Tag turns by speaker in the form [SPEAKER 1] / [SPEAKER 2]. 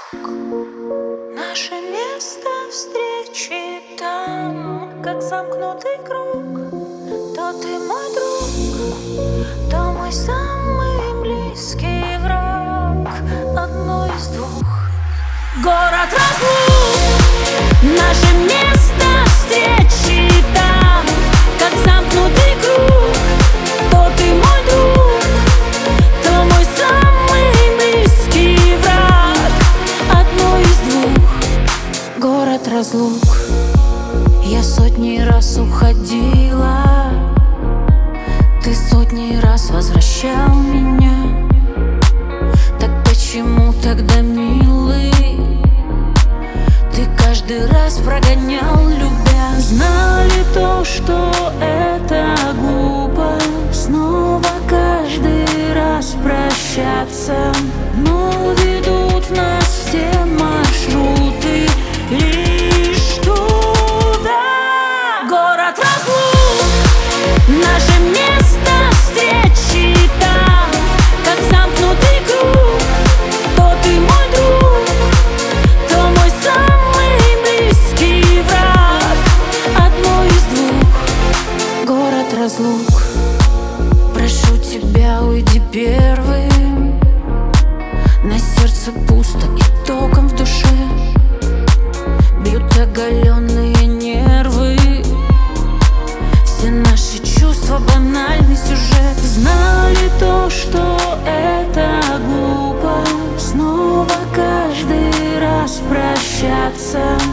[SPEAKER 1] Наше место встречи там, как замкнутый круг. То ты мой друг, то мой самый близкий враг. Одно из двух. Город разлук, наше место встречи там, как замкнутый круг. То ты мой друг, то мой самый близкий враг. Одно из двух. Город разлук. Я сотни раз уходила, ты сотни раз возвращал меня. Так почему тогда, милый, ты каждый раз прогонял, любя? Знали то, что это глупо, снова каждый раз прощаться, но ведут нас все маршруты лишь туда. Город разлук, наше место встречи там, как замкнутый круг. То ты мой друг, то мой самый близкий враг. Одно из двух. Город разлук. Прошу тебя, уйди первым. На сердце пусто и током в душе бьют оголенные нервы. Все наши чувства — банальный сюжет. Знали то, что это глупо, снова каждый раз прощаться,